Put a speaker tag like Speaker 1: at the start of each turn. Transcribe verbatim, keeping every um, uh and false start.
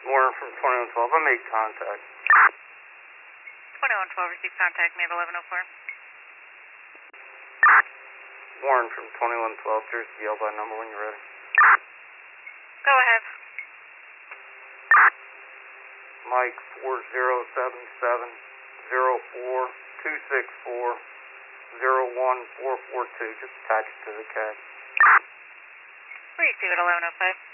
Speaker 1: Warren from twenty-one twelve. I made contact.
Speaker 2: twenty-one twelve, received contact, made eleven oh four.
Speaker 1: Warren from twenty-one twelve. Jersey, yell by number when you're ready.
Speaker 2: Go ahead.
Speaker 1: Mike four zero seven seven zero four two six four zero one four four two. Just attach it to the cab.
Speaker 2: Receive at eleven oh five.